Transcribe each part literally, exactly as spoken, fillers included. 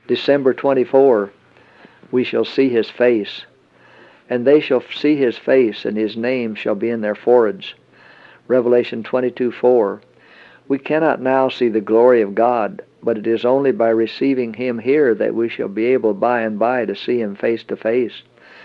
December twenty-fourth, we shall see his face. And they shall see his face, and his name shall be in their foreheads. Revelation twenty-two four. We cannot now see the glory of God, but it is only by receiving him here that we shall be able by and by to see him face to face.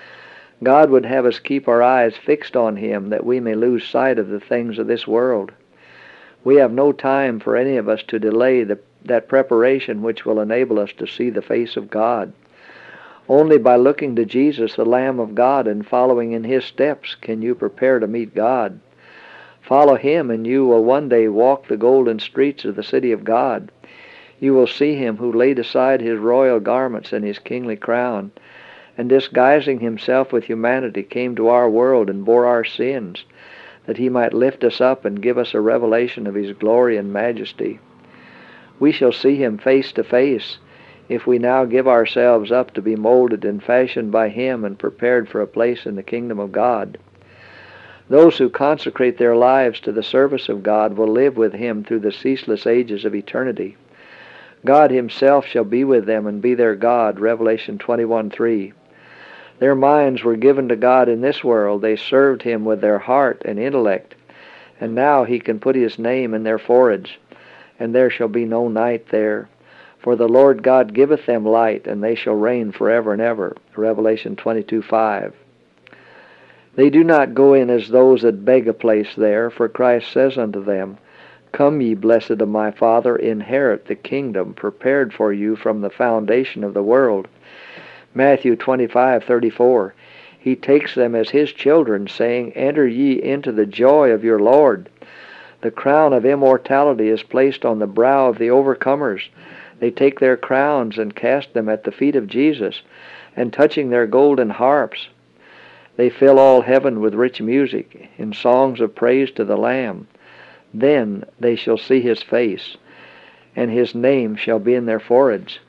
God would have us keep our eyes fixed on him, that we may lose sight of the things of this world. We have no time for any of us to delay the, that preparation which will enable us to see the face of God. Only by looking to Jesus, the Lamb of God, and following in his steps can you prepare to meet God. Follow him, and you will one day walk the golden streets of the city of God. You will see him who laid aside his royal garments and his kingly crown, and disguising himself with humanity came to our world and bore our sins, that he might lift us up and give us a revelation of his glory and majesty. We shall see him face to face, if we now give ourselves up to be molded and fashioned by him and prepared for a place in the kingdom of God. Those who consecrate their lives to the service of God will live with him through the ceaseless ages of eternity. God himself shall be with them and be their God. Revelation twenty-one three. Their minds were given to God in this world. They served him with their heart and intellect. And now he can put his name in their foreheads, and there shall be no night there. For the Lord God giveth them light, and they shall reign forever and ever. Revelation twenty-two five. They do not go in as those that beg a place there, for Christ says unto them, Come ye blessed of my Father, inherit the kingdom prepared for you from the foundation of the world. Matthew twenty-five thirty-four. He takes them as his children, saying, Enter ye into the joy of your Lord. The crown of immortality is placed on the brow of the overcomers. They take their crowns and cast them at the feet of Jesus, and touching their golden harps, they fill all heaven with rich music, in songs of praise to the Lamb. Then they shall see his face, and his name shall be in their foreheads.